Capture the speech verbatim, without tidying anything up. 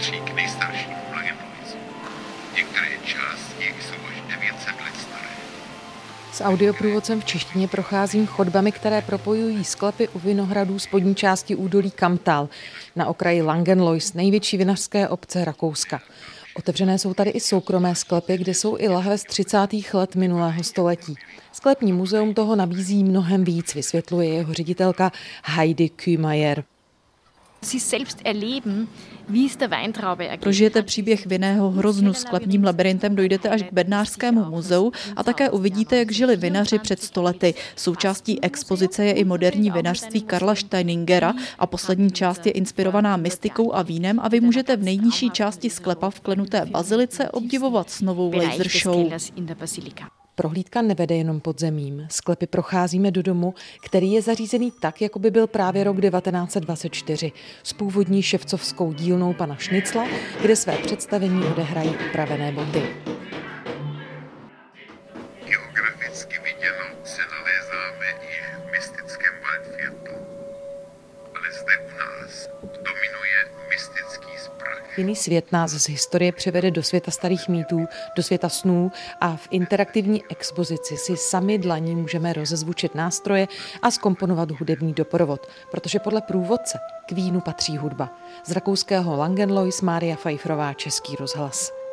patří k nejstarším Langenloisům. Některé části jsou až devět set let staré. S audioprůvodcem v češtině procházím chodbami, které propojují sklepy u vinohradů spodní části údolí Kamptal na okraji Langenlois, největší vinařské obce Rakouska. Otevřené jsou tady i soukromé sklepy, kde jsou i lahve z třicátých let minulého století. Sklepní muzeum toho nabízí mnohem víc, vysvětluje jeho ředitelka Heidi Kühmayer. Prožijete příběh vinného hroznu sklepním labirintem, dojdete až k bednářskému muzeu a také uvidíte, jak žili vinaři před sto lety. Součástí expozice je i moderní vinařství Karla Steiningera a poslední část je inspirovaná mystikou a vínem a vy můžete v nejnižší části sklepa v klenuté bazilice obdivovat snovou laser show. Prohlídka nevede jenom podzemím. Sklepy procházíme do domu, který je zařízený tak, jako by byl právě rok devatenáct set dvacet čtyři, s původní ševcovskou dílnou pana Šnicla, kde své představení odehrají upravené boty. Geograficky viděno se nalézáme i v mystickém Waldviertu, ale zde u nás dominuje mystický sprach. Jiný svět nás z historie přivede do světa starých mýtů, do světa snů a v interaktivní expozici si sami dlaní můžeme rozezvučit nástroje a zkomponovat hudební doprovod, protože podle průvodce k vínu patří hudba. Z rakouského Langenlois Mária Pfeifferová, Český rozhlas.